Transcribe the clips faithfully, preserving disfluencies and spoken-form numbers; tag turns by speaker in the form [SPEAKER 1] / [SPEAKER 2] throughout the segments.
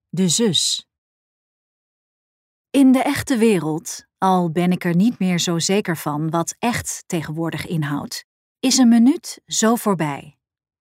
[SPEAKER 1] De zus. In de echte wereld, al ben ik er niet meer zo zeker van wat echt tegenwoordig inhoudt, is een minuut zo voorbij.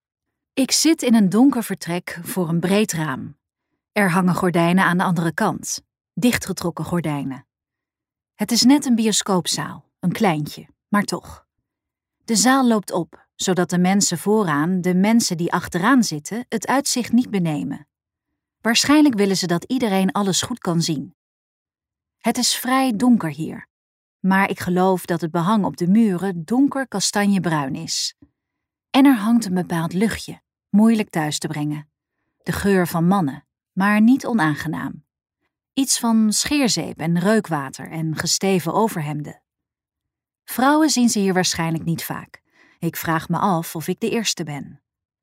[SPEAKER 1] Ik zit in een donker vertrek voor een breed raam. Er hangen gordijnen aan de andere kant, dichtgetrokken gordijnen. Het is net een bioscoopzaal, een kleintje, maar toch. De zaal loopt op, zodat de mensen vooraan, de mensen die achteraan zitten, het uitzicht niet benemen. Waarschijnlijk willen ze dat iedereen alles goed kan zien. Het is vrij donker hier, maar ik geloof dat het behang op de muren donker kastanjebruin is. En er hangt een bepaald luchtje, moeilijk thuis te brengen. De geur van mannen, maar niet onaangenaam. Iets van scheerzeep en reukwater en gesteven overhemden. Vrouwen zien ze hier waarschijnlijk niet vaak. Ik vraag me af of ik de eerste ben.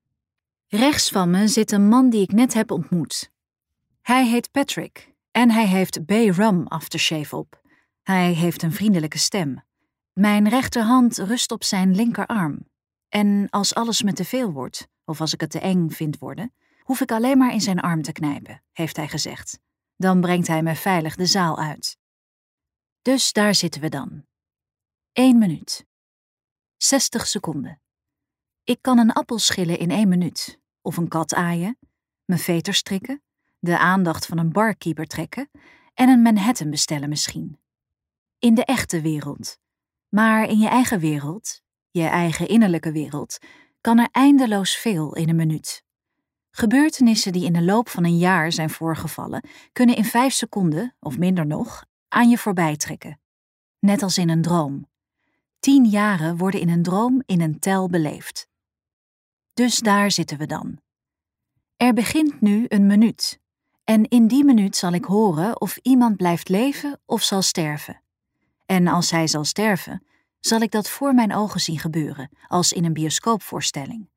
[SPEAKER 1] Rechts van me zit een man die ik net heb ontmoet. Hij heet Patrick en hij heeft Bay Rum aftershave op. Hij heeft een vriendelijke stem. Mijn rechterhand rust op zijn linkerarm. En als alles me te veel wordt, of als ik het te eng vind worden, hoef ik alleen maar in zijn arm te knijpen, heeft hij gezegd. Dan brengt hij me veilig de zaal uit. Dus daar zitten we dan. Eén minuut. Zestig seconden. Ik kan een appel schillen in één minuut, of een kat aaien, mijn veters strikken, de aandacht van een barkeeper trekken en een Manhattan bestellen misschien. In de echte wereld. Maar in je eigen wereld, je eigen innerlijke wereld, kan er eindeloos veel in een minuut. Gebeurtenissen die in de loop van een jaar zijn voorgevallen, kunnen in vijf seconden, of minder nog, aan je voorbij trekken. Net als in een droom. Tien jaren worden in een droom in een tel beleefd. Dus daar zitten we dan. Er begint nu een minuut. En in die minuut zal ik horen of iemand blijft leven of zal sterven. En als hij zal sterven, zal ik dat voor mijn ogen zien gebeuren, als in een bioscoopvoorstelling.